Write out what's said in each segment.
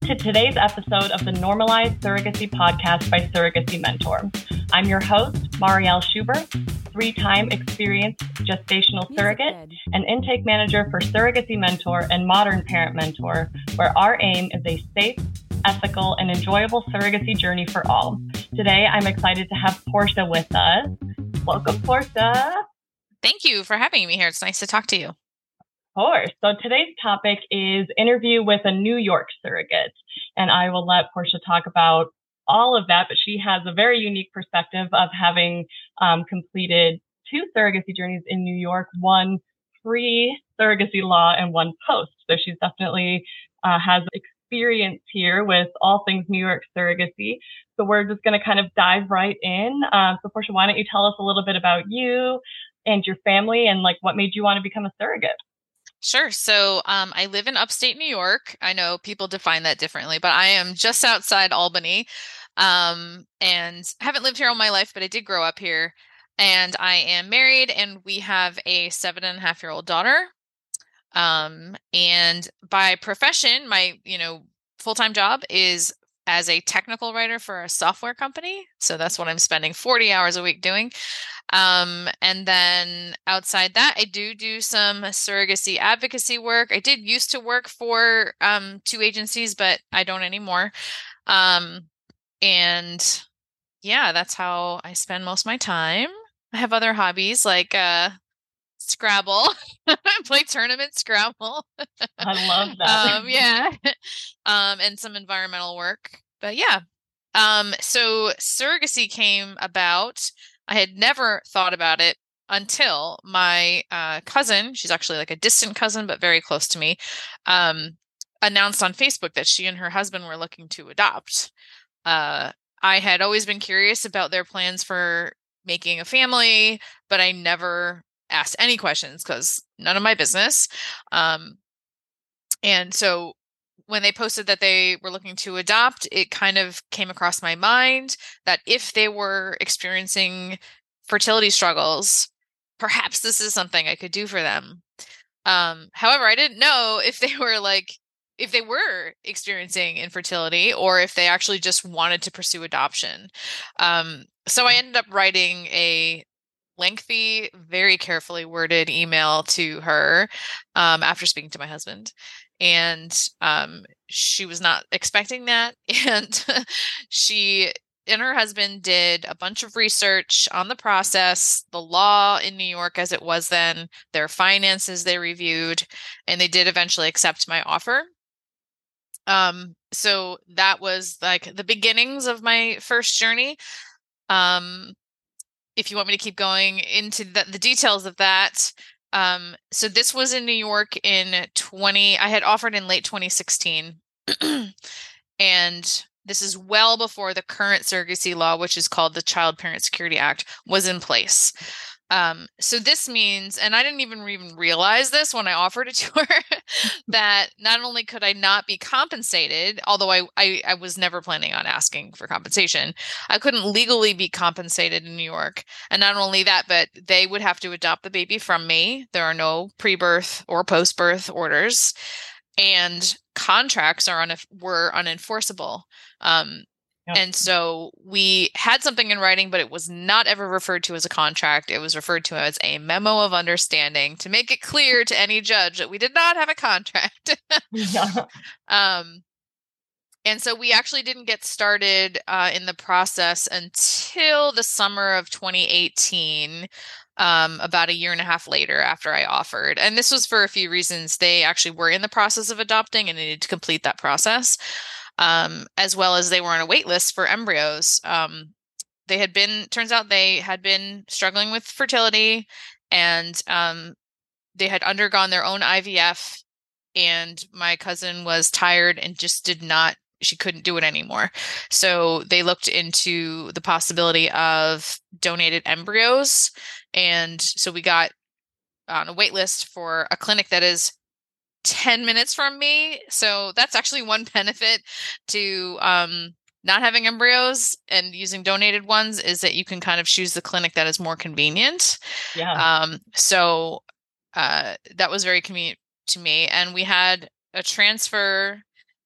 to today's episode of the Normalized Surrogacy Podcast by Surrogacy Mentor. I'm your host, Marielle Schubert, 3-time experienced gestational surrogate and intake manager for Surrogacy Mentor and Modern Parent Mentor, where our aim is a safe, ethical, and enjoyable surrogacy journey for all. Today, I'm excited to have Portia with us. Welcome, Portia. Thank you for having me here. It's nice to talk to you. Of course. So today's topic is interview with a New York surrogate. And I will let Portia talk about all of that, but she has a very unique perspective of having completed 2 surrogacy journeys in New York, one pre-surrogacy law and one post. So she's definitely has experience here with all things New York surrogacy. So we're just going to kind of dive right in. So Portia, why don't you tell us a little bit about you and your family and like what made you want to become a surrogate? Sure. So I live in upstate New York. I know people define that differently, but I am just outside Albany and haven't lived here all my life, but I did grow up here. And I am married and we have a 7.5-year-old daughter. And by profession, my, full-time job is as a technical writer for a software company. So that's what I'm spending 40 hours a week doing. And then outside that, I do some surrogacy advocacy work. I did used to work for 2 agencies, but I don't anymore. And yeah, that's how I spend most of my time. I have other hobbies like Scrabble. I play tournament Scrabble. I love that. Yeah. And some environmental work. But yeah. So surrogacy came about. I had never thought about it until my cousin, she's actually like a distant cousin, but very close to me, announced on Facebook that she and her husband were looking to adopt. I had always been curious about their plans for making a family, but I never asked any questions because none of my business. And so when they posted that they were looking to adopt, it kind of came across my mind that if they were experiencing fertility struggles, perhaps this is something I could do for them. However, I didn't know if they were experiencing infertility or if they actually just wanted to pursue adoption. So I ended up writing a lengthy, very carefully worded email to her after speaking to my husband. And she was not expecting that. And she and her husband did a bunch of research on the process, the law in New York as it was then, their finances they reviewed, and they did eventually accept my offer. So that was like the beginnings of my first journey. If you want me to keep going into the details of that, so this was in New York I had offered in late 2016. And this is well before the current surrogacy law, which is called the Child Parent Security Act, was in place. So this means, and I didn't even realize this when I offered it to her, that not only could I not be compensated, although I was never planning on asking for compensation, I couldn't legally be compensated in New York. And not only that, but they would have to adopt the baby from me. There are no pre-birth or post-birth orders, and contracts were unenforceable. Yep. And so we had something in writing, but it was not ever referred to as a contract. It was referred to as a memo of understanding to make it clear to any judge that we did not have a contract. Yeah. And so we actually didn't get started in the process until the summer of 2018, about a year and a half later after I offered. And this was for a few reasons. They actually were in the process of adopting and needed to complete that process. As well as they were on a wait list for embryos. Turns out they had been struggling with fertility, and they had undergone their own IVF, and my cousin was tired and just she couldn't do it anymore. So they looked into the possibility of donated embryos. And so we got on a wait list for a clinic that is 10 minutes from me. So that's actually one benefit to not having embryos and using donated ones, is that you can kind of choose the clinic that is more convenient. Yeah. So that was very convenient to me. And we had a transfer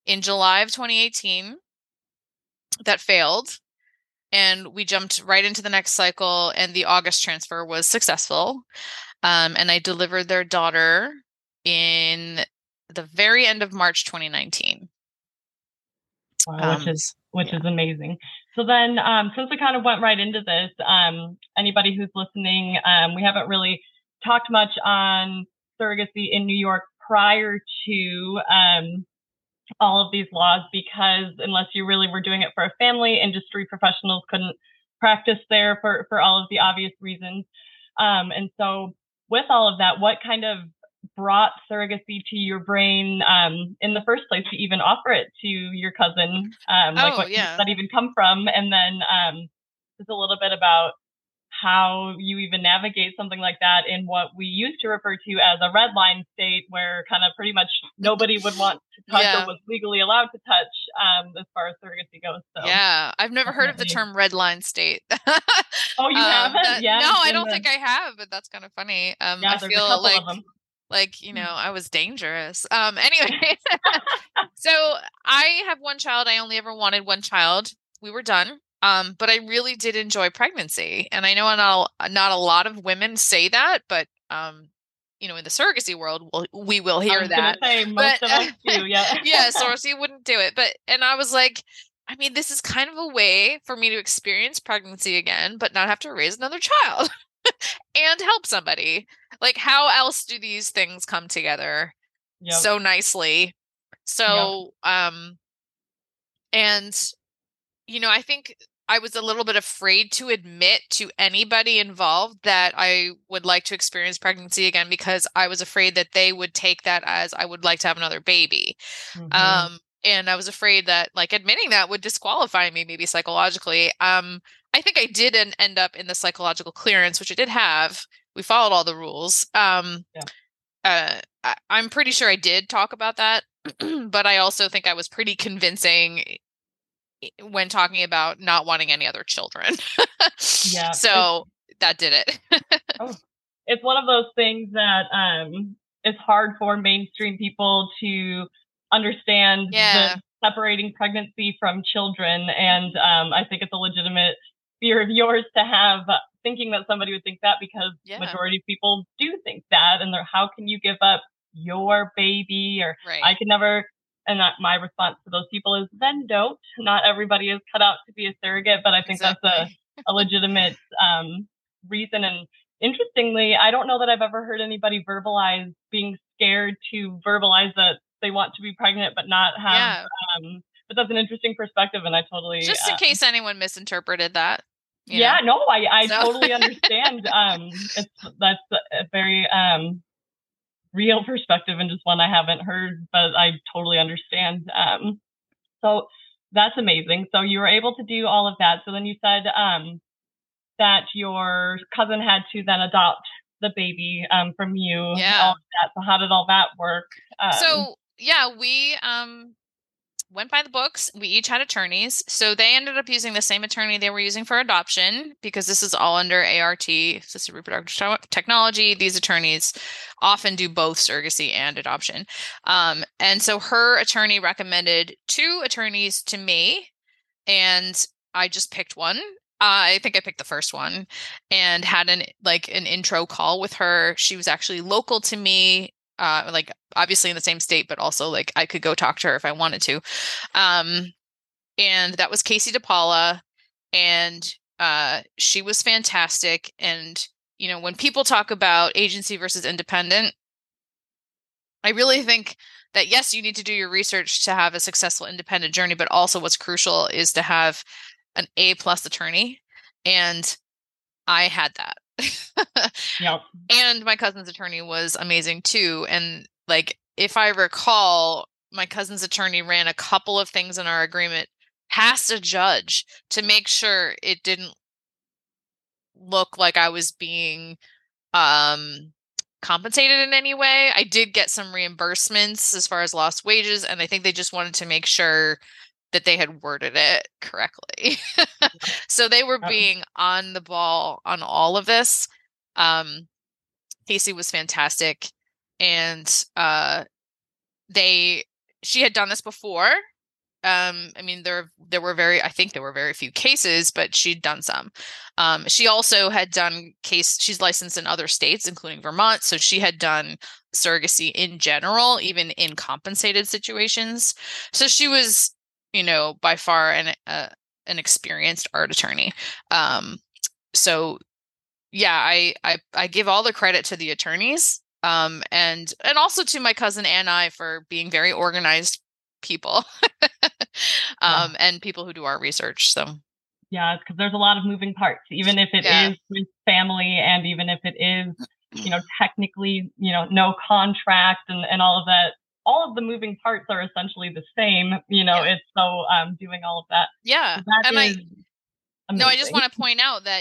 in July of 2018 that failed, and we jumped right into the next cycle, and the August transfer was successful. And I delivered their daughter in the very end of March 2019. Wow, which is amazing. So then, since we kind of went right into this, anybody who's listening, we haven't really talked much on surrogacy in New York prior to all of these laws, because unless you really were doing it for a family, industry professionals couldn't practice there for all of the obvious reasons. And so with all of that, what kind of brought surrogacy to your brain in the first place to even offer it to your cousin? Like, what did that even come from? And then just a little bit about how you even navigate something like that in what we used to refer to as a red line state, where kind of pretty much nobody would want to touch or was legally allowed to touch as far as surrogacy goes. So yeah, I've never heard of the term red line state. Oh, you haven't? Yeah. No, I don't think I have, but that's kind of funny. I feel like, you know, I was dangerous. Anyway, so I have one child. I only ever wanted one child. We were done. But I really did enjoy pregnancy. And I know not a lot of women say that, but you know, in the surrogacy world, we will hear that. Say, most of us do, yeah. Yeah, surrogacy wouldn't do it. And I was like, I mean, this is kind of a way for me to experience pregnancy again, but not have to raise another child and help somebody. Like, how else do these things come together so nicely? So, and you know, I think I was a little bit afraid to admit to anybody involved that I would like to experience pregnancy again, because I was afraid that they would take that as I would like to have another baby. Mm-hmm. And I was afraid that like admitting that would disqualify me maybe psychologically. I think I did end up in the psychological clearance, which I did have. We followed all the rules. I'm pretty sure I did talk about that, but I also think I was pretty convincing when talking about not wanting any other children. Yeah. So that did it. It's one of those things that it's hard for mainstream people to understand the separating pregnancy from children. And I think it's a legitimate fear of yours to have, thinking that somebody would think that, because majority of people do think that. And how can you give up your baby? Or I could never. And my response to those people is, then don't. Not everybody is cut out to be a surrogate, but I think that's a legitimate reason. And interestingly, I don't know that I've ever heard anybody verbalize being scared to verbalize that they want to be pregnant but not have. But that's an interesting perspective, and I totally just in case anyone misinterpreted that. No, I totally understand. That's a very real perspective, and just one I haven't heard, but I totally understand. So that's amazing. So you were able to do all of that. So then you said that your cousin had to then adopt the baby from you. All of that. So how did all that work? We went by the books. We each had attorneys. So they ended up using the same attorney they were using for adoption, because this is all under ART, assisted reproductive technology. These attorneys often do both surrogacy and adoption. And so her attorney recommended two attorneys to me, and I just picked one. I think I picked the first one and had an intro call with her. She was actually local to me. Like obviously in the same state, but also like I could go talk to her if I wanted to. And that was Casey DePaula, and she was fantastic. And, you know, when people talk about agency versus independent, I really think that, yes, you need to do your research to have a successful independent journey, but also what's crucial is to have an A+ attorney. And I had that. And my cousin's attorney was amazing too. And like, if I recall, my cousin's attorney ran a couple of things in our agreement past a judge to make sure it didn't look like I was being compensated in any way. I did get some reimbursements as far as lost wages, and I think they just wanted to make sure that they had worded it correctly. So they were being on the ball on all of this. Casey was fantastic, and she had done this before. I mean, I think there were very few cases, but she'd done some. She also had done she's licensed in other states, including Vermont. So she had done surrogacy in general, even in compensated situations. So she was, by far an experienced art attorney. So yeah, I give all the credit to the attorneys, and also to my cousin and I for being very organized people, and people who do our research. So yeah, because there's a lot of moving parts, even if it is with family, and even if it is, technically, no contract and all of that. All of the moving parts are essentially the same. It's so doing all of that. Yeah, so that and is amazing. I just want to point out that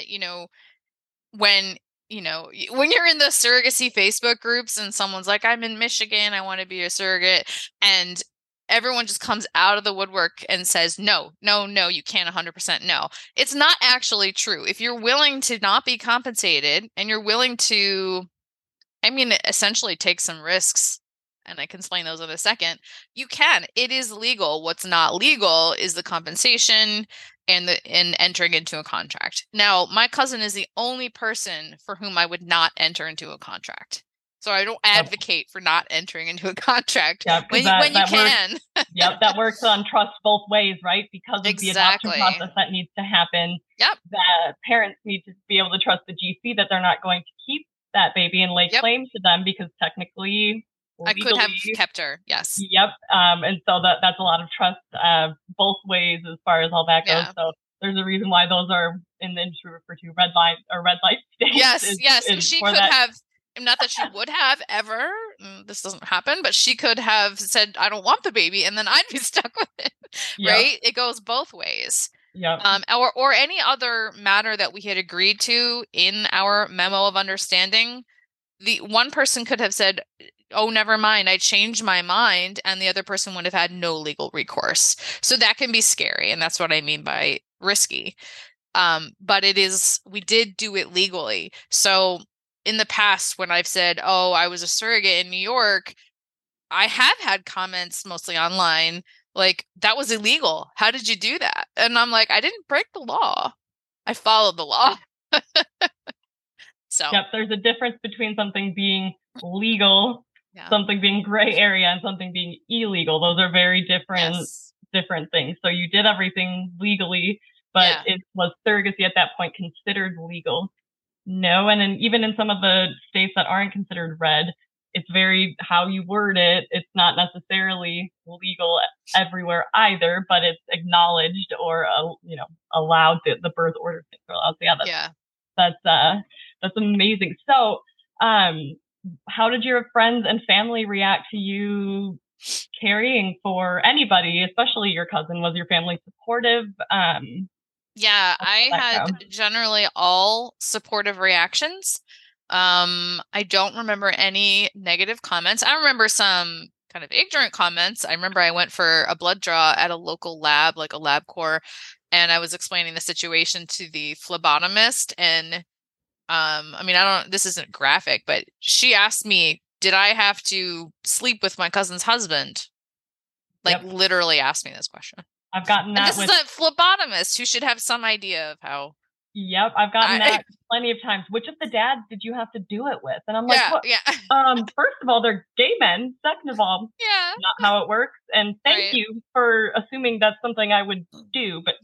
when when you're in the surrogacy Facebook groups and someone's like, I'm in Michigan, I want to be a surrogate, and everyone just comes out of the woodwork and says, no, you can't 100% no. It's not actually true. If you're willing to not be compensated and you're willing to, essentially take some risks, and I can explain those in a second, you can. It is legal. What's not legal is the compensation and entering into a contract. Now, my cousin is the only person for whom I would not enter into a contract. So I don't advocate for not entering into a contract when you can. Yep, that works on trust both ways, right? Because of the adoption process that needs to happen. Yep. The parents need to be able to trust the GC that they're not going to keep that baby and lay claim to them, because technically, legally, I could have kept her. Yes. Yep. And so that's a lot of trust both ways as far as all that goes. So there's a reason why those are in the industry referred to red light states. Yes. She could have. Not that she would have ever. This doesn't happen, but she could have said, I don't want the baby, and then I'd be stuck with it. Yep. Right? It goes both ways. Yeah. Or any other matter that we had agreed to in our memo of understanding. The one person could have said, oh, never mind, I changed my mind, and the other person would have had no legal recourse. So that can be scary, and that's what I mean by risky. But we did do it legally. So in the past, when I've said, oh, I was a surrogate in New York, I have had comments mostly online like, that was illegal. How did you do that? And I'm like, I didn't break the law. I followed the law. So yep, there's a difference between something being legal, something being gray area, and something being illegal. Those are very different things. So you did everything legally, but it was surrogacy at that point considered legal? No. And then even in some of the states that aren't considered red, it's very how you word it. It's not necessarily legal everywhere either, but it's acknowledged or allowed. The birth order things are allowed. So that's amazing. So how did your friends and family react to you carrying for anybody, especially your cousin? Was your family supportive? Yeah, I had generally all supportive reactions. I don't remember any negative comments. I remember some kind of ignorant comments. I remember I went for a blood draw at a local lab, like a LabCorp, and I was explaining the situation to the phlebotomist. And this isn't graphic, but she asked me, did I have to sleep with my cousin's husband? Literally asked me this question. I've gotten that. And this is a phlebotomist who should have some idea of how. Yep, I've gotten that plenty of times. Which of the dads did you have to do it with? And I'm like, first of all, they're gay men. Second of all, not how it works. And thank you for assuming that's something I would do. But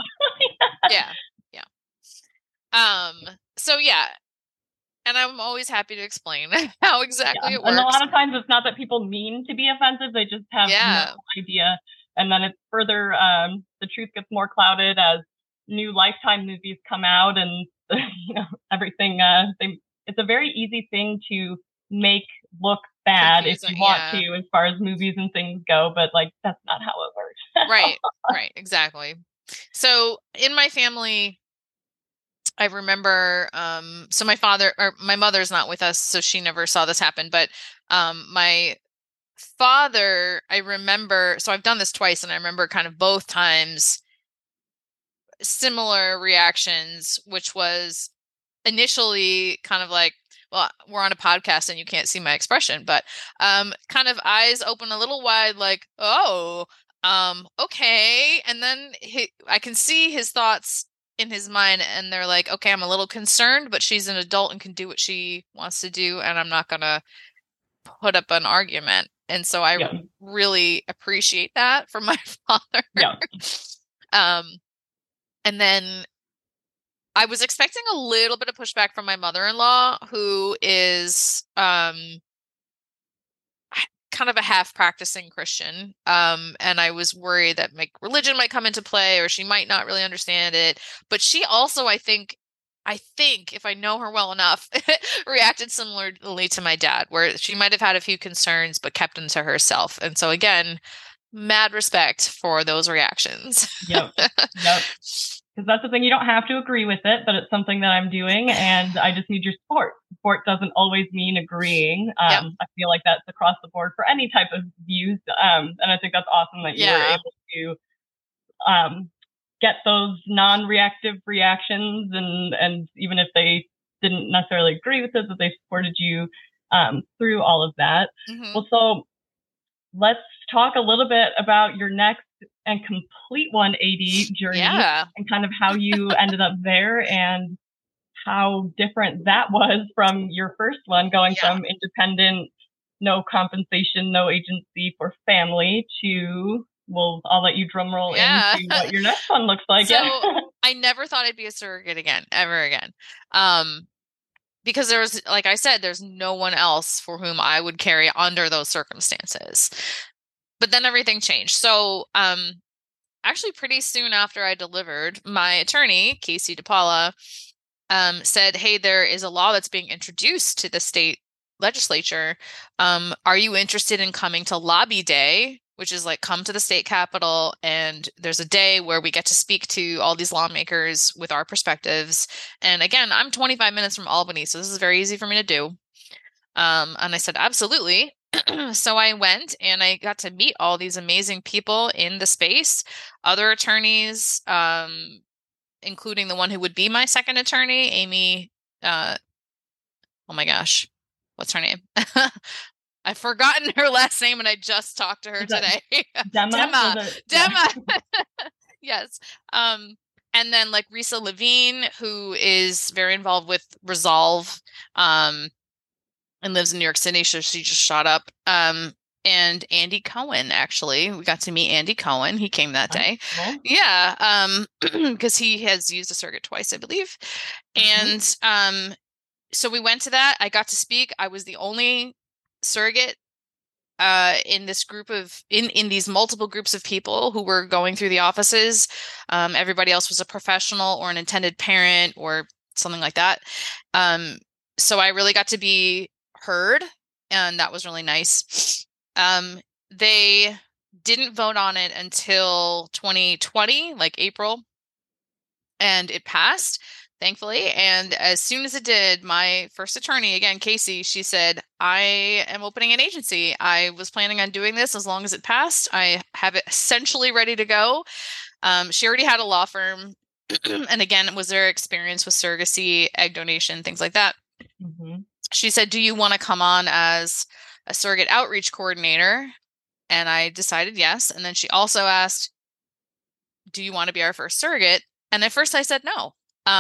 So and I'm always happy to explain how exactly it works. And a lot of times it's not that people mean to be offensive; they just have no idea. And then it's further, the truth gets more clouded as new Lifetime movies come out, and everything. It's a very easy thing to make look bad if you want to, as far as movies and things go. But that's not how it works. Right, exactly. So in my family, I remember. So my mother's not with us, so she never saw this happen. But my father, I remember, so I've done this twice, and I remember kind of both times similar reactions, which was initially kind of like, well, we're on a podcast and you can't see my expression, but kind of eyes open a little wide, like, oh, okay. And then I can see his thoughts in his mind, and they're like, okay, I'm a little concerned, but she's an adult and can do what she wants to do, and I'm not gonna put up an argument. And so I Yeah. really appreciate that from my father. Yeah. And then I was expecting a little bit of pushback from my mother-in-law, who is kind of a half practicing Christian. And I was worried that my religion might come into play, or she might not really understand it. But she also, I think if I know her well enough, reacted similarly to my dad, where she might have had a few concerns, but kept them to herself. And so again, mad respect for those reactions. Yep. Because that's the thing, you don't have to agree with it, but it's something that I'm doing, and I just need your support. Support doesn't always mean agreeing. I feel like that's across the board for any type of views. And I think that's awesome that you were able to get those non-reactive reactions, and even if they didn't necessarily agree with it, that they supported you through all of that. Mm-hmm. Well, so let's talk a little bit about your next and complete 180 journey, and kind of how you ended up there, and how different that was from your first one, going from independent, no compensation, no agency for family, to, well, I'll let you drum roll into what your next one looks like. So I never thought I'd be a surrogate again, ever again. Because there was, like I said, there's no one else for whom I would carry under those circumstances. But then everything changed. So actually pretty soon after I delivered, my attorney, Casey DePaula, said, hey, there is a law that's being introduced to the state legislature. Are you interested in coming to Lobby Day, which is like come to the state capitol, and there's a day where we get to speak to all these lawmakers with our perspectives. And again, I'm 25 minutes from Albany, so this is very easy for me to do. And I said, absolutely. So I went and I got to meet all these amazing people in the space, other attorneys, including the one who would be my second attorney, Amy. Oh my gosh, what's her name? I've forgotten her last name, and I just talked to her today. Dema. Yes. And then like Risa Levine, who is very involved with Resolve, and lives in New York City, so she just shot up. And Andy Cohen, actually, we got to meet Andy Cohen. He came that day. Cool. Yeah, because he has used a surrogate twice, I believe. Mm-hmm. And so we went to that. I got to speak. I was the only surrogate in this group of in these multiple groups of people who were going through the offices. Everybody else was a professional or an intended parent or something like that. So I really got to be heard, and that was really nice. They didn't vote on it until 2020, like April, and it passed, thankfully. And as soon as it did, my first attorney, again, Casey, she said, I am opening an agency. I was planning on doing this as long as it passed. I have it essentially ready to go. She already had a law firm. And again, it was their experience with surrogacy, egg donation, things like that. Mm-hmm. She said, do you want to come on as a surrogate outreach coordinator? And I decided yes. And then she also asked, do you want to be our first surrogate? And at first I said no.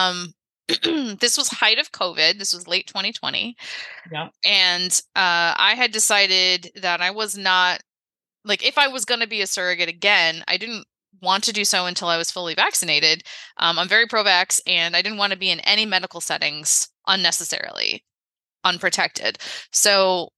This was height of COVID. This was late 2020. Yeah. And I had decided that I was not, like, if I was going to be a surrogate again, I didn't want to do so until I was fully vaccinated. I'm very pro-vax, and I didn't want to be in any medical settings unnecessarily, unprotected. So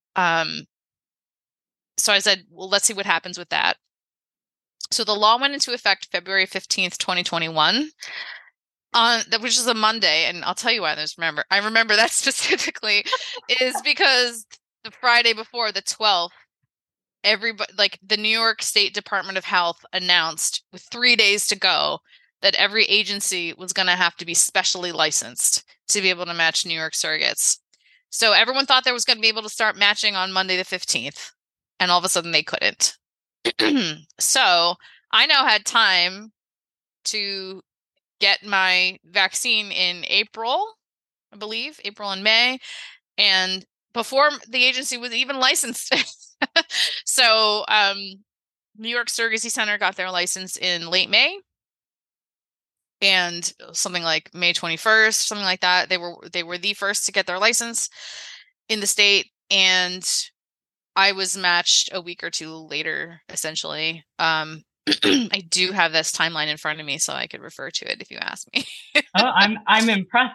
I said, well, let's see what happens with that. So the law went into effect February 15th, 2021, which is a Monday. And I'll tell you why I remember that specifically is because the Friday before, the 12th, everybody, like the New York State Department of Health announced with 3 days to go that every agency was going to have to be specially licensed to be able to match New York surrogates. So everyone thought they was going to be able to start matching on Monday the 15th, and all of a sudden they couldn't. So I now had time to get my vaccine in April, I believe, April and May. and before the agency was even licensed. So New York Surrogacy Center got their license in late May, and something like May 21st, something like that. They were the first to get their license in the state, and I was matched a week or two later, essentially. I do have this timeline in front of me, so I could refer to it if you ask me. Oh, I'm impressed.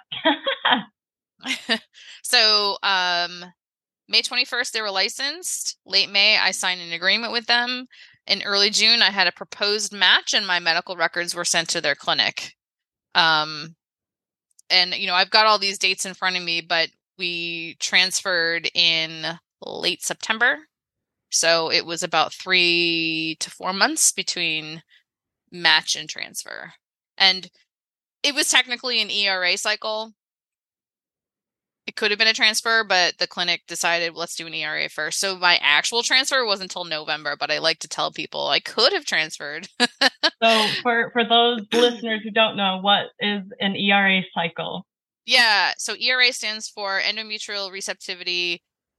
So, May 21st, they were licensed. Late May, I signed an agreement with them. In early June, I had a proposed match, and my medical records were sent to their clinic. And I've got all these dates in front of me, but we transferred in late September. So it was about 3 to 4 months between match and transfer. And it was technically an ERA cycle. It could have been a transfer, but the clinic decided, let's do an ERA first. So my actual transfer wasn't until November, but I like to tell people I could have transferred. So for those listeners who don't know, what is an ERA cycle? Yeah, so ERA stands for endometrial receptivity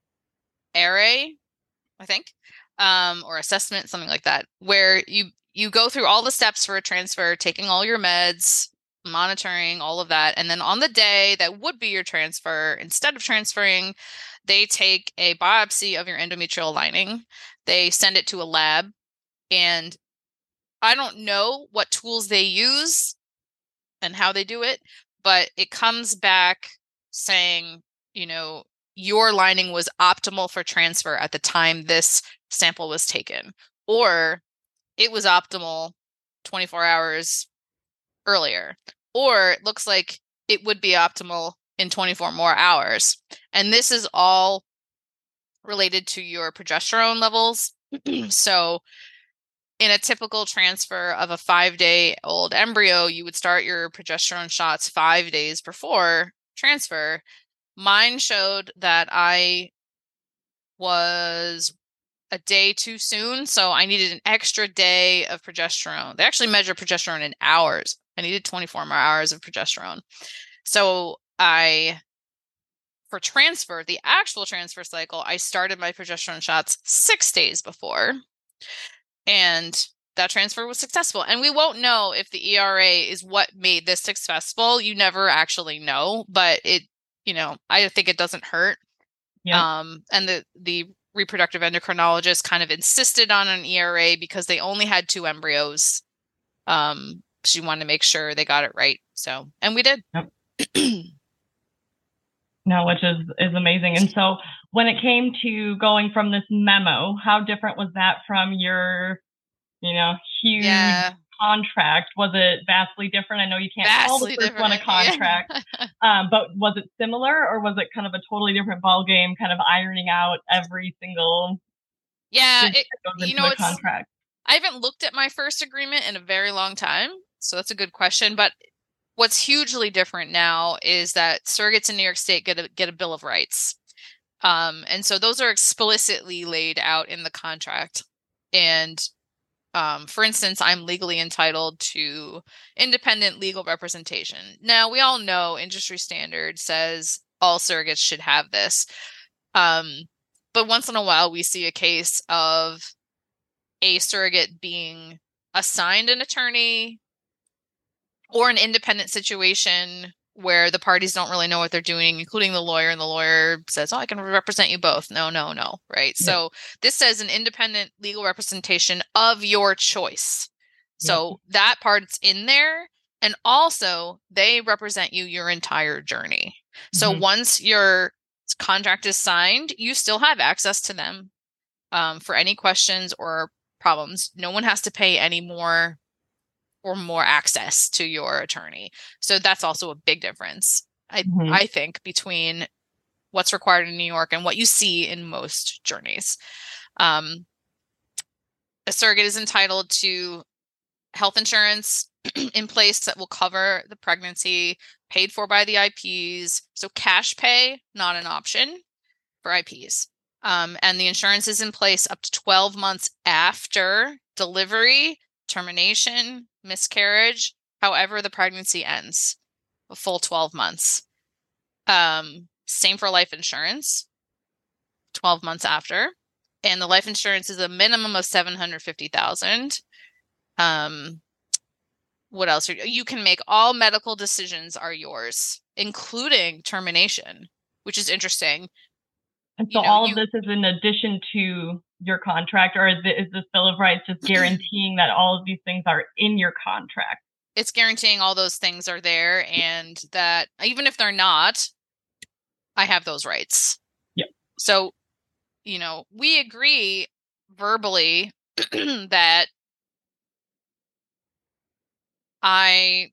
array, I think, or assessment, something like that, where you go through all the steps for a transfer, taking all your meds, monitoring all of that, and then on the day that would be your transfer, instead of transferring, they take a biopsy of your endometrial lining. They send it to a lab, and I don't know what tools they use and how they do it, but it comes back saying, your lining was optimal for transfer at the time this sample was taken, or it was optimal 24 hours earlier, or it looks like it would be optimal in 24 more hours. And this is all related to your progesterone levels. So in a typical transfer of a 5-day-old embryo, you would start your progesterone shots 5 days before transfer. Mine showed that I was a day too soon, so I needed an extra day of progesterone. They actually measure progesterone in hours. I needed 24 more hours of progesterone. So for transfer, the actual transfer cycle, I started my progesterone shots 6 days before, and that transfer was successful. And we won't know if the ERA is what made this successful. You never actually know, but I think it doesn't hurt. Yeah. And the reproductive endocrinologist kind of insisted on an ERA because they only had 2 embryos. She wanted to make sure they got it right. So, and we did. Yep. No, which is amazing. And so when it came to going from this memo, how different was that from your, huge contract? Was it vastly different? I know you can't call the first one a contract, but was it similar, or was it kind of a totally different ball game, kind of ironing out every single contract? I haven't looked at my first agreement in a very long time, so that's a good question. But what's hugely different now is that surrogates in New York State get a Bill of Rights. And so those are explicitly laid out in the contract. And for instance, I'm legally entitled to independent legal representation. Now, we all know industry standard says all surrogates should have this. But once in a while, we see a case of a surrogate being assigned an attorney or an independent situation where the parties don't really know what they're doing, including the lawyer, and the lawyer says, I can represent you both. No, right? Yeah. So this says an independent legal representation of your choice. So that part's in there. And also, they represent you your entire journey. So once your contract is signed, you still have access to them for any questions or problems. No one has to pay any more or more access to your attorney. So that's also a big difference, I think, between what's required in New York and what you see in most journeys. A surrogate is entitled to health insurance in place that will cover the pregnancy, paid for by the IPs. So cash pay, not an option for IPs. And the insurance is in place up to 12 months after delivery, termination, miscarriage, however the pregnancy ends, a full 12 months. Same for life insurance, 12 months after. And the life insurance is a minimum of 750,000. What else? You can make all medical decisions are yours, including termination, which is interesting. And so all of this is in addition to your contract, or is this Bill of Rights just guaranteeing that all of these things are in your contract? It's guaranteeing all those things are there, and that even if they're not, I have those rights. Yep. So, we agree verbally that I'm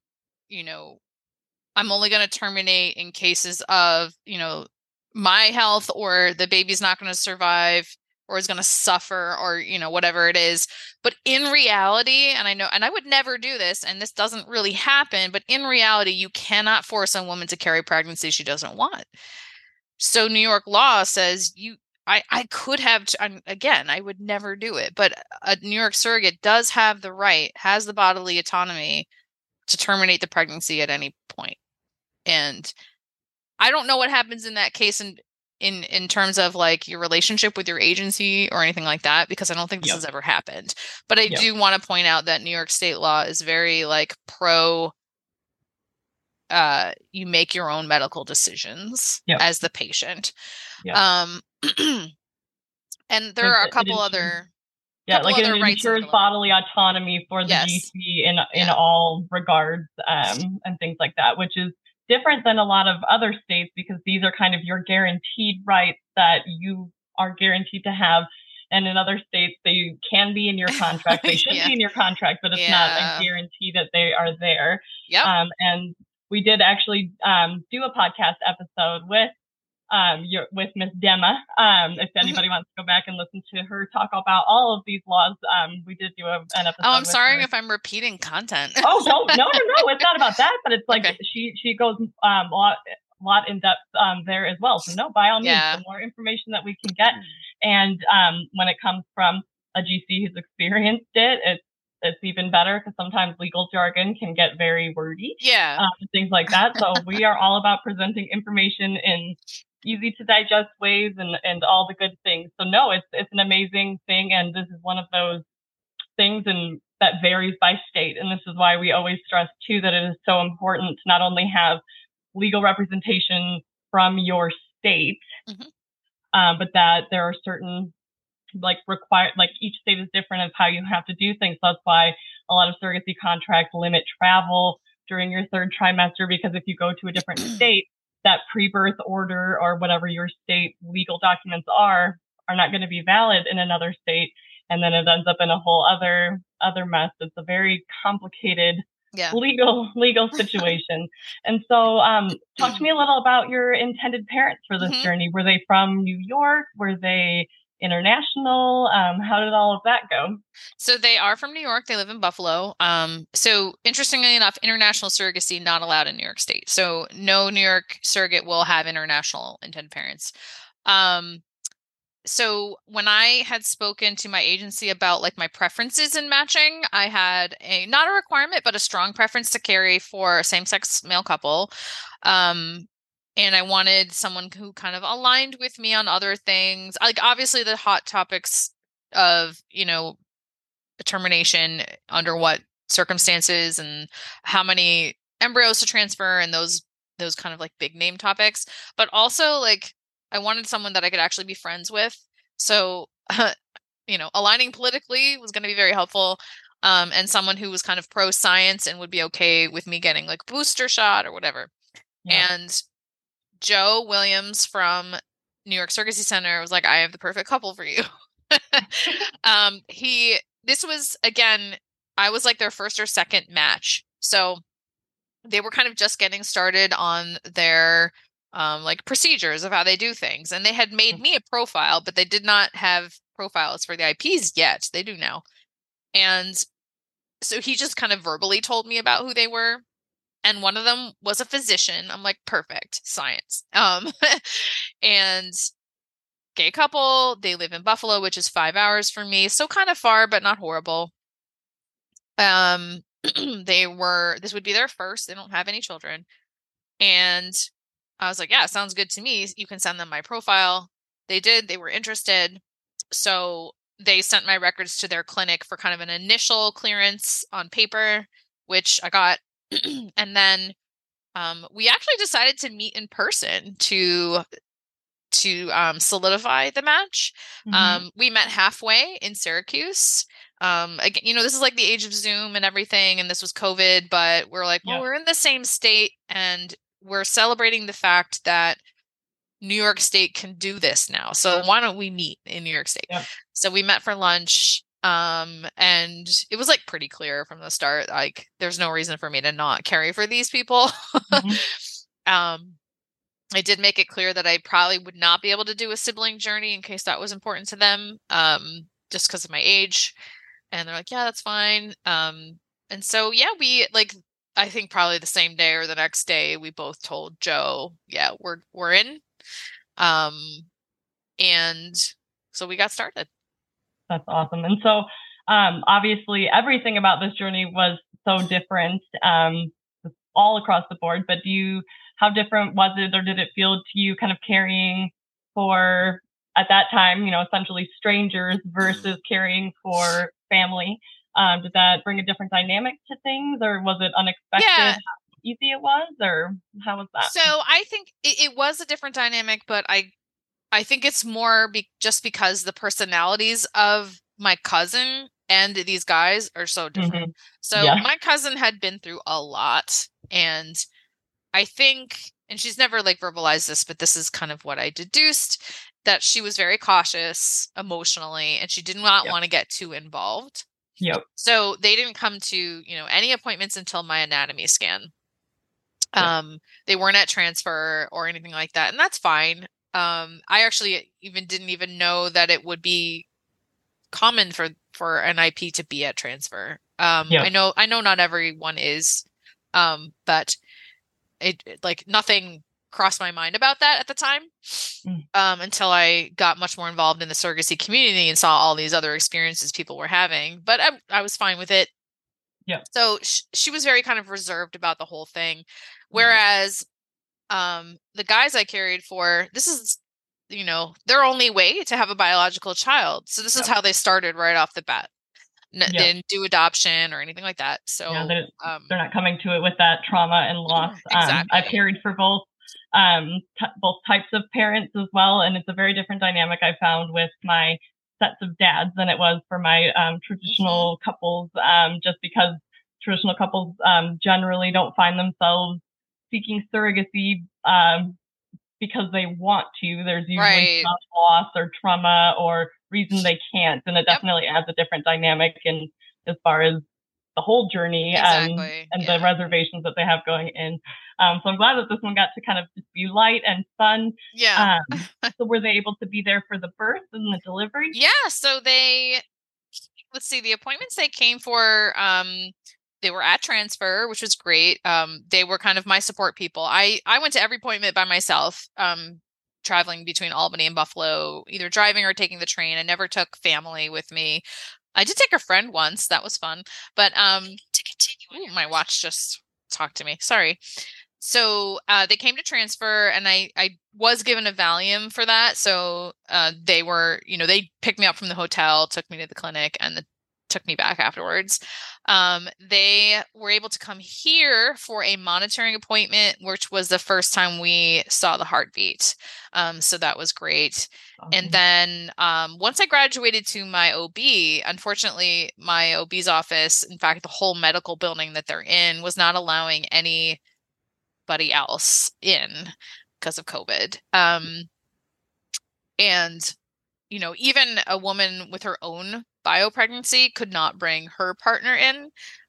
only going to terminate in cases of, my health, or the baby's not going to survive, or is going to suffer, or, whatever it is. But in reality, and I would never do this, and this doesn't really happen, but in reality, you cannot force a woman to carry pregnancy she doesn't want. So New York law says I could have, again, I would never do it, but a New York surrogate does have the right, has the bodily autonomy to terminate the pregnancy at any point. And I don't know what happens in that case in terms of like your relationship with your agency or anything like that, because I don't think this has ever happened. But I do want to point out that New York state law is very like pro you make your own medical decisions as the patient. And there are a couple other it ensures bodily autonomy for the GC in all regards, and things like that, which is different than a lot of other states, because these are kind of your guaranteed rights that you are guaranteed to have. And in other states, they can be in your contract. They should be in your contract, but it's not a guarantee that they are there. And we did actually do a podcast episode with Miss Dema. If anybody wants to go back and listen to her talk about all of these laws, we did do an episode. Oh, I'm sorry if I'm repeating content. Oh, no, it's not about that. But it's like she goes a lot in depth there as well. So no, by all means, the more information that we can get, and when it comes from a GC who's experienced it, it's even better, because sometimes legal jargon can get very wordy. Things like that. So we are all about presenting information in easy to digest ways and all the good things. So no, it's an amazing thing. And this is one of those things that varies by state. And this is why we always stress too, that it is so important to not only have legal representation from your state, but that there are certain each state is different of how you have to do things. So that's why a lot of surrogacy contracts limit travel during your third trimester, because if you go to a different state, that pre-birth order or whatever your state legal documents are not going to be valid in another state. And then it ends up in a whole other mess. It's a very complicated legal situation. And so talk to me a little about your intended parents for this journey. Were they from New York? Were they international? How did all of that go? So they are from New York. They live in Buffalo. So interestingly enough, international surrogacy not allowed in New York State. So no New York surrogate will have international intended parents. So when I had spoken to my agency about like my preferences in matching, I had not a requirement, but a strong preference to carry for a same-sex male couple. And I wanted someone who kind of aligned with me on other things. Like obviously the hot topics of, termination, under what circumstances, and how many embryos to transfer, and those kind of like big name topics. But also like I wanted someone that I could actually be friends with. So, aligning politically was going to be very helpful. And someone who was kind of pro science and would be okay with me getting like booster shot or whatever. And Joe Williams from New York Surrogacy Center was like, I have the perfect couple for you. This was, again, I was like their first or second match. So they were kind of just getting started on their like procedures of how they do things. And they had made me a profile, but they did not have profiles for the IPs yet. They do now. And so he just kind of verbally told me about who they were. And one of them was a physician. I'm like, perfect, science. And gay couple, they live in Buffalo, which is 5 hours from me. So kind of far, but not horrible. This would be their first. They don't have any children. And I was like, yeah, sounds good to me. You can send them my profile. They did. They were interested. So they sent my records to their clinic for kind of an initial clearance on paper, which I got. And then we actually decided to meet in person to solidify the match. Mm-hmm. We met halfway in Syracuse. Again, this is like the age of Zoom and everything, and this was COVID, but we're like, well, Yep. we're in the same state, and we're celebrating the fact that New York State can do this now. So why don't we meet in New York State? Yep. So we met for lunch. And it was like pretty clear from the start, like there's no reason for me to not carry for these people. Mm-hmm. um, I did make it clear that I probably would not be able to do a sibling journey in case that was important to them, just because of my age. And they're like, yeah, that's fine. And so, yeah, we like, I think probably the same day or the next day, we both told Joe, yeah, we're in. Um, and so we got started. That's awesome. And so, obviously, everything about this journey was so different, all across the board. But how different was it, or did it feel to you kind of carrying for, at that time, essentially strangers versus caring for family? Did that bring a different dynamic to things, or was it unexpected Yeah. how easy it was, or how was that? So I think it was a different dynamic, but I think it's more just because the personalities of my cousin and these guys are so different. Mm-hmm. So Yeah. my cousin had been through a lot, and I think, and she's never like verbalized this, but this is kind of what I deduced, that she was very cautious emotionally and she did not Yep. want to get too involved. Yep. So they didn't come to, any appointments until my anatomy scan. Yep. They weren't at transfer or anything like that, and that's fine. I actually didn't even know that it would be common for an IP to be at transfer. Yep. I know not everyone is, but like nothing crossed my mind about that at the time, Mm. until I got much more involved in the surrogacy community and saw all these other experiences people were having. But I was fine with it. Yep. So she was very kind of reserved about the whole thing, whereas the guys I carried for, this is their only way to have a biological child. So this is how they started right off the bat. They didn't do adoption or anything like that. So yeah, they're not coming to it with that trauma and loss. Exactly. I've cared for both both types of parents as well, and it's a very different dynamic I found with my sets of dads than it was for my traditional couples, just because traditional couples generally don't find themselves seeking surrogacy because they want to. There's usually some loss or trauma or reason they can't, and it definitely adds a different dynamic in as far as the whole journey and the reservations that they have going in. So I'm glad that this one got to kind of just be light and fun. Yeah. So were they able to be there for the birth and the delivery? Yeah. So let's see, the appointments they came for, they were at transfer, which was great. They were kind of my support people. I went to every appointment by myself, traveling between Albany and Buffalo, either driving or taking the train. I never took family with me. I did take a friend once. That was fun. But to continue, my watch just talked to me. Sorry. So they came to transfer, and I was given a Valium for that. So they were, they picked me up from the hotel, took me to the clinic, and took me back afterwards. They were able to come here for a monitoring appointment, which was the first time we saw the heartbeat. So that was great. Awesome. And then once I graduated to my OB, unfortunately, my OB's office, in fact, the whole medical building that they're in, was not allowing anybody else in because of COVID. And even a woman with her own biopregnancy could not bring her partner in.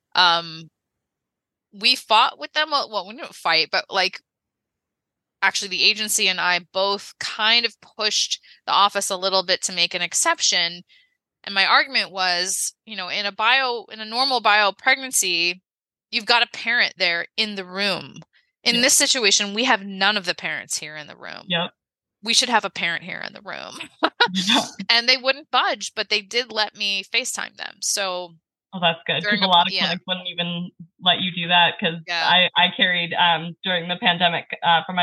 We fought with them. Well, we didn't fight, but like actually the agency and I both kind of pushed the office a little bit to make an exception. And my argument was, in a normal biopregnancy, you've got a parent there in the room. In this situation, we have none of the parents here in the room. Yep. We should have a parent here in the room. And they wouldn't budge, but they did let me FaceTime them. So that's good, because a lot of clinics wouldn't even let you do that, because I carried during the pandemic for my last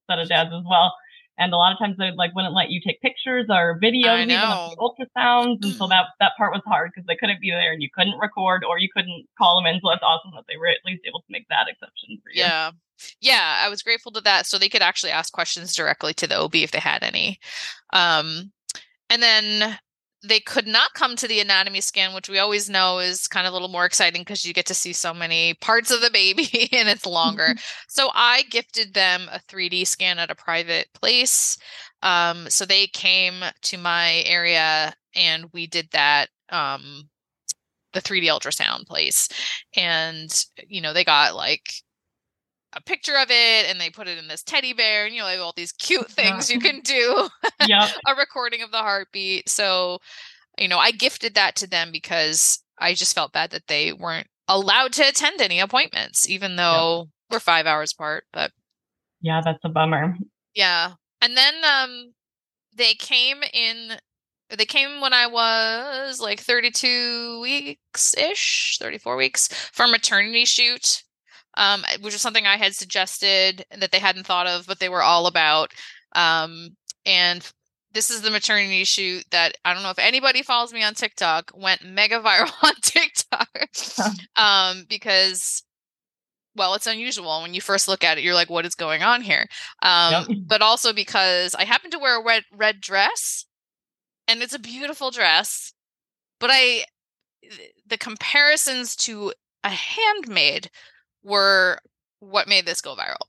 set of dads as well. And a lot of times they like wouldn't let you take pictures or videos I even of the know. ultrasounds. And so that part was hard because they couldn't be there and you couldn't record or you couldn't call them in. So it's awesome that they were at least able to make that exception for you. Yeah. Yeah, I was grateful to that. So they could actually ask questions directly to the OB if they had any. And then they could not come to the anatomy scan, which we always know is kind of a little more exciting because you get to see so many parts of the baby and it's longer. So I gifted them a 3D scan at a private place. So they came to my area and we did that, the 3D ultrasound place. And, they got like a picture of it and they put it in this teddy bear and like all these cute things you can do. Yep. A recording of the heartbeat. So, I gifted that to them because I just felt bad that they weren't allowed to attend any appointments, even though we're 5 hours apart. But yeah, that's a bummer. Yeah. And then they came when I was like 32 weeks-ish, 34 weeks for a maternity shoot, which is something I had suggested that they hadn't thought of, but they were all about. And this is the maternity shoot that, I don't know if anybody follows me on TikTok, went mega viral on TikTok. Because, well, it's unusual. When you first look at it, you're like, what is going on here? But also because I happen to wear a red dress. And it's a beautiful dress, but the comparisons to a handmade were what made this go viral.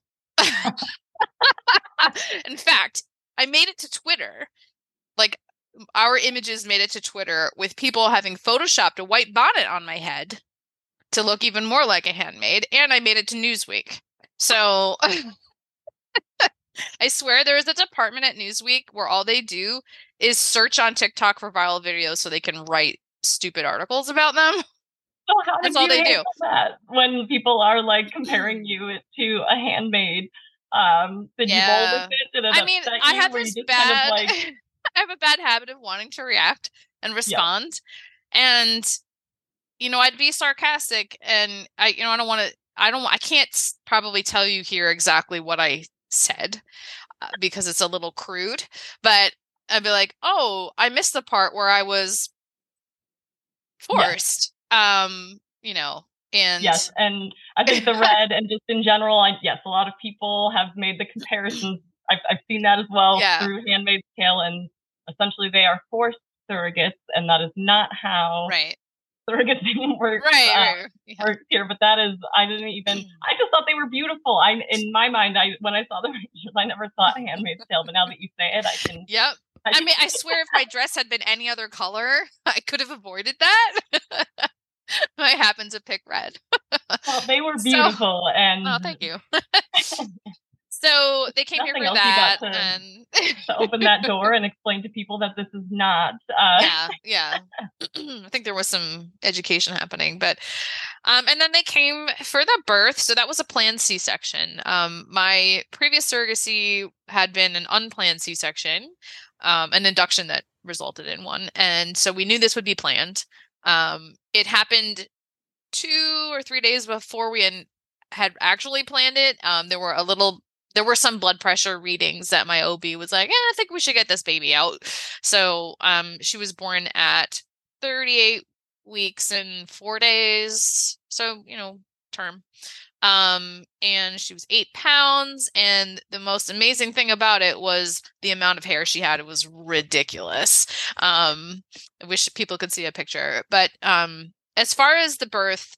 In fact, I made it to Twitter. Like, our images made it to Twitter with people having photoshopped a white bonnet on my head to look even more like a handmade, and I made it to Newsweek. So I swear there is a department at Newsweek where all they do is search on TikTok for viral videos so they can write stupid articles about them. So how did you handle that when people are like comparing you to a handmade? Did you roll with it? Did it upset you? I have this bad, I have a bad habit of wanting to react and respond. Yep. And, I'd be sarcastic and I don't want to, I can't probably tell you here exactly what I said because it's a little crude, but I'd be like, oh, I missed the part where I was forced. And yes, and I think the red and just in general, a lot of people have made the comparisons. I've seen that as well through Handmaid's Tale, and essentially they are forced surrogates, and that is not how surrogacy works. Works here, but that is, I just thought they were beautiful. In my mind, when I saw the pictures, I never thought Handmaid's Tale, but now that you say it, I can. Yep. I swear if my dress had been any other color, I could have avoided that. I happened to pick red. Well, they were beautiful, oh, thank you. So they came here for that, and to open that door and explain to people that this is not. Yeah. I think there was some education happening, but and then they came for the birth. So that was a planned C-section. My previous surrogacy had been an unplanned C-section, an induction that resulted in one, and so we knew this would be planned. It happened 2 or 3 days before we had actually planned it. There were some blood pressure readings that my OB was like, I think we should get this baby out. So she was born at 38 weeks and 4 days. So, term. And she was 8 pounds. And the most amazing thing about it was the amount of hair she had. It was ridiculous. I wish people could see a picture. But as far as the birth,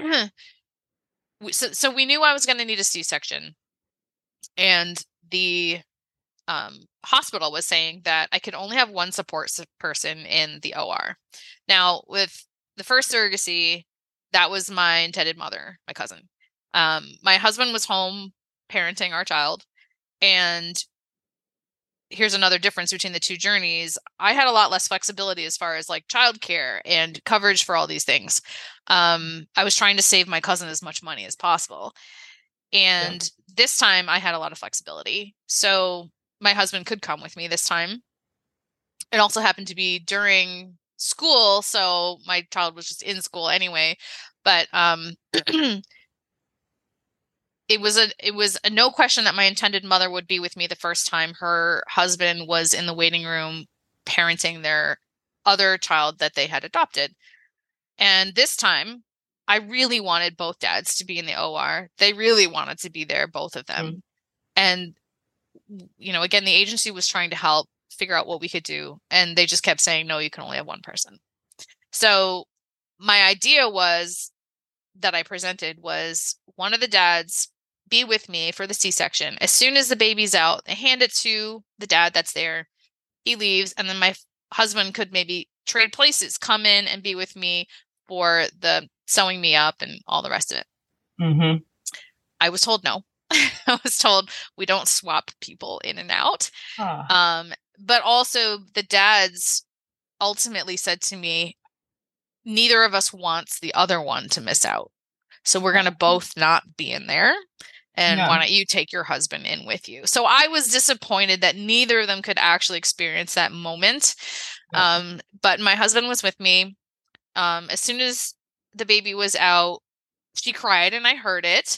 so we knew I was going to need a C-section. And the hospital was saying that I could only have one support person in the OR. Now, with the first surrogacy, that was my intended mother, my cousin. My husband was home parenting our child. And here's another difference between the two journeys. I had a lot less flexibility as far as like childcare and coverage for all these things. I was trying to save my cousin as much money as possible. And this time I had a lot of flexibility. So my husband could come with me this time. It also happened to be during school. So my child was just in school anyway. But it was a no question that my intended mother would be with me the first time. Her husband was in the waiting room parenting their other child that they had adopted. And this time, I really wanted both dads to be in the OR. They really wanted to be there, both of them. Mm. And, again, the agency was trying to help figure out what we could do. And they just kept saying, no, you can only have one person. So my idea that I presented was one of the dads be with me for the C-section. As soon as the baby's out, they hand it to the dad that's there. He leaves, and then my husband could maybe trade places, come in and be with me for the sewing me up and all the rest of it. Mm-hmm. I was told no. I was told we don't swap people in and out. But also the dads ultimately said to me, neither of us wants the other one to miss out. So we're going to both not be in there. And why don't you take your husband in with you? So I was disappointed that neither of them could actually experience that moment. But my husband was with me. As soon as the baby was out, she cried and I heard it.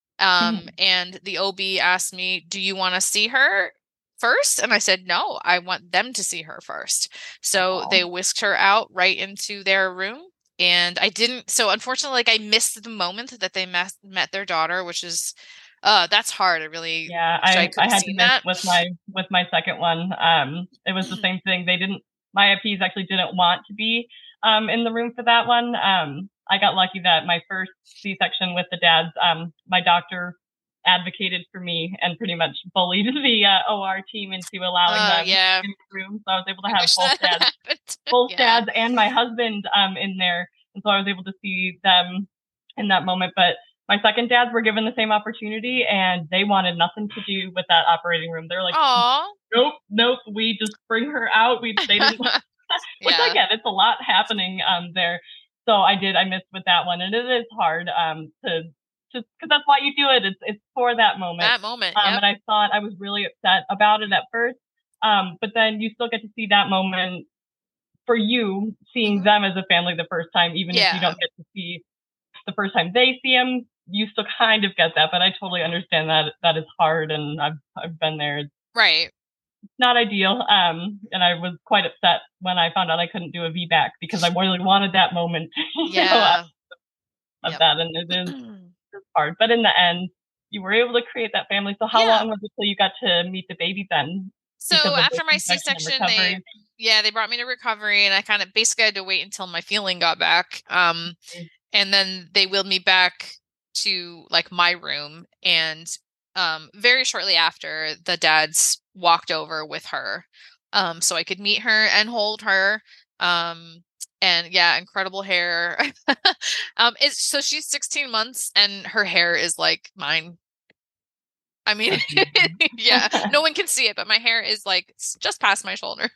And the OB asked me, do you want to see her first? And I said, no, I want them to see her first. So they whisked her out right into their room. And I didn't. So unfortunately, I missed the moment that they met their daughter, which is, that's hard. I really, I had to miss with my second one. It was the same thing. My IPs actually didn't want to be in the room for that one. I got lucky that my first C-section with the dads, my doctor advocated for me and pretty much bullied the OR team into allowing them in the room. So I was able to have both dads and my husband in there. And so I was able to see them in that moment. But my second dads were given the same opportunity and they wanted nothing to do with that operating room. They're like, nope, we just bring her out. They didn't, which I get, it's a lot happening there. So I missed with that one. And it is hard because that's why you do it. It's for that moment. And I thought I was really upset about it at first. But then you still get to see that moment for you, seeing them as a family the first time, even if you don't get to see the first time they see them, you still kind of get that. But I totally understand that is hard, and I've been there. Right. It's not ideal. And I was quite upset when I found out I couldn't do a VBAC because I really wanted that moment of that. And it is hard. But in the end, you were able to create that family. So how long was it till you got to meet the baby then? So after my C-section, they brought me to recovery, and I kind of basically had to wait until my feeling got back. And then they wheeled me back to my room, and very shortly after, the dads walked over with her, so I could meet her and hold her. And incredible hair. So she's 16 months, and her hair is like mine. I mean, no one can see it, but my hair is just past my shoulders.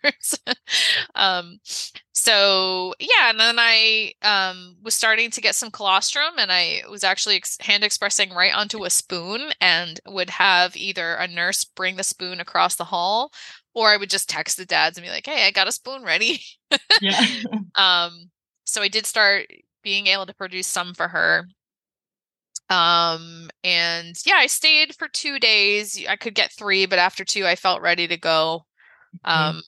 And then I was starting to get some colostrum, and I was actually hand expressing right onto a spoon, and would have either a nurse bring the spoon across the hall, or I would just text the dads and be like, hey, I got a spoon ready. So I did start being able to produce some for her. I stayed for 2 days. I could get 3, but after 2, I felt ready to go. And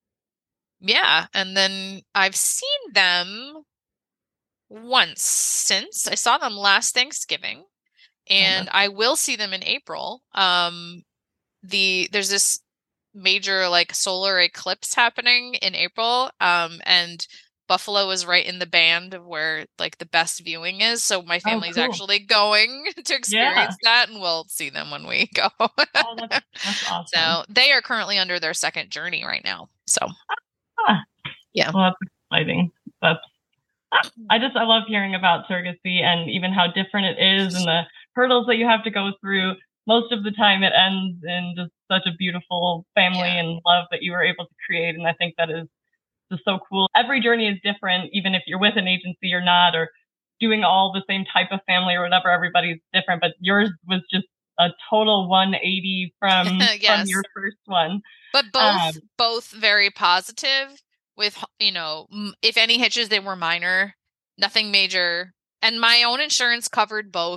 then I've seen them once since. I saw them last Thanksgiving, and I will see them in April. There's this major solar eclipse happening in April, and Buffalo is right in the band of where the best viewing is. So my family's actually going to experience that, and we'll see them when we go. That's awesome. So they are currently under their second journey right now. So well, that's exciting. I love hearing about surrogacy and even how different it is and the hurdles that you have to go through. Most of the time it ends in just such a beautiful family and love that you were able to create. And I think that is just so cool. Every journey is different, even if you're with an agency or not, or doing all the same type of family or whatever. Everybody's different, but yours was just a total 180 from your first one. But both very positive. With if any hitches, they were minor, nothing major, and my own insurance covered both.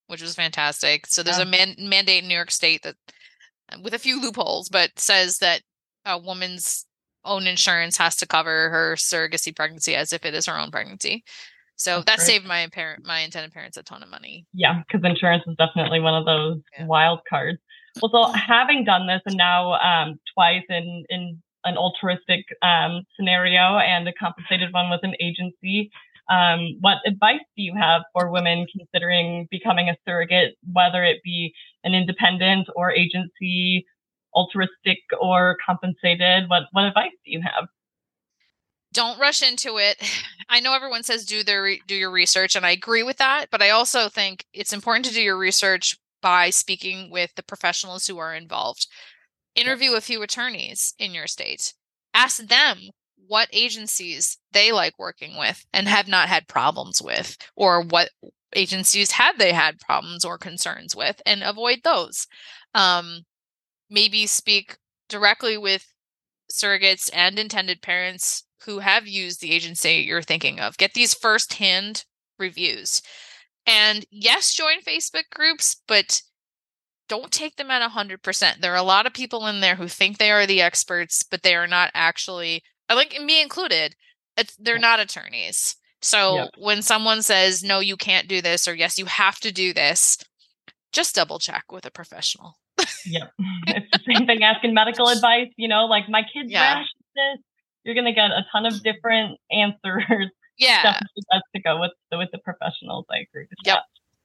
which was fantastic. So there's a mandate in New York State that, with a few loopholes, but says that a woman's own insurance has to cover her surrogacy pregnancy as if it is her own pregnancy. So that saved my intended parents a ton of money. Yeah, because insurance is definitely one of those wild cards. Well, so having done this, and now twice in an altruistic scenario and a compensated one with an agency, what advice do you have for women considering becoming a surrogate, whether it be an independent or agency, altruistic or compensated? What advice do you have? Don't rush into it. I know everyone says do your research, and I agree with that, but I also think it's important to do your research by speaking with the professionals who are involved. Interview a few attorneys in your state. Ask them what agencies they like working with and have not had problems with, or what agencies have they had problems or concerns with, and avoid those. Maybe speak directly with surrogates and intended parents who have used the agency you're thinking of. Get these firsthand reviews. And yes, join Facebook groups, but don't take them at 100%. There are a lot of people in there who think they are the experts, but they are not actually, like me included, they're not attorneys. So when someone says, no, you can't do this, or yes, you have to do this, just double check with a professional. Yep. It's the same thing asking medical advice, like my kid's rash this. You're going to get a ton of different answers. Yeah. Definitely best to go with the professionals. I agree with that.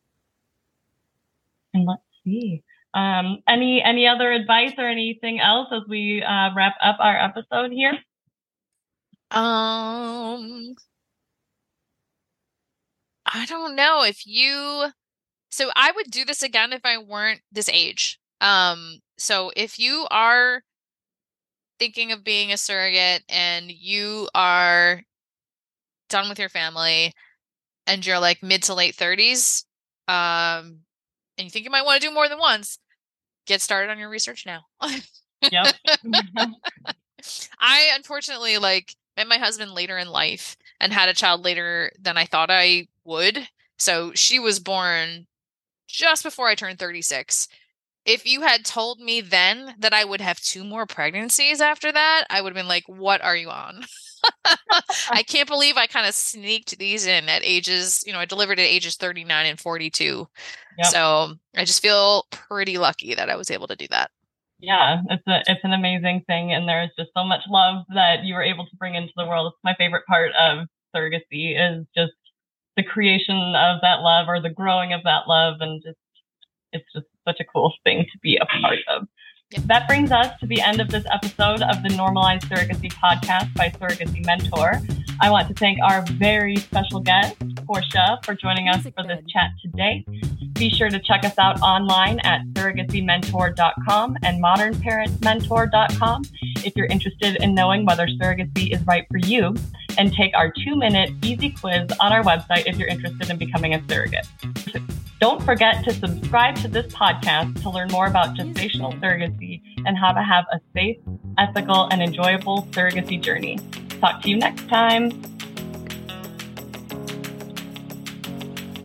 And let's see. Any other advice or anything else as we wrap up our episode here? I don't know so I would do this again if I weren't this age. So if you are thinking of being a surrogate and you are done with your family and you're like mid to late 30s, and you think you might want to do more than once, get started on your research now. Yep. I unfortunately met my husband later in life and had a child later than I thought I would. So she was born just before I turned 36. If you had told me then that I would have 2 more pregnancies after that, I would have been like, what are you on? I can't believe I kind of sneaked these in at ages, I delivered at ages 39 and 42. Yep. So I just feel pretty lucky that I was able to do that. Yeah, it's an amazing thing. And there's just so much love that you were able to bring into the world. It's my favorite part of surrogacy is just the creation of that love, or the growing of that love. And it's just such a cool thing to be a part of. That brings us to the end of this episode of the Normalized Surrogacy podcast by Surrogacy Mentor. I want to thank our very special guest, Portia, for joining us for this chat today. Be sure to check us out online at surrogacymentor.com and modernparentsmentor.com if you're interested in knowing whether surrogacy is right for you, and take our 2-minute easy quiz on our website if you're interested in becoming a surrogate. Don't forget to subscribe to this podcast to learn more about gestational surrogacy and how to have a safe, ethical, and enjoyable surrogacy journey. Talk to you next time.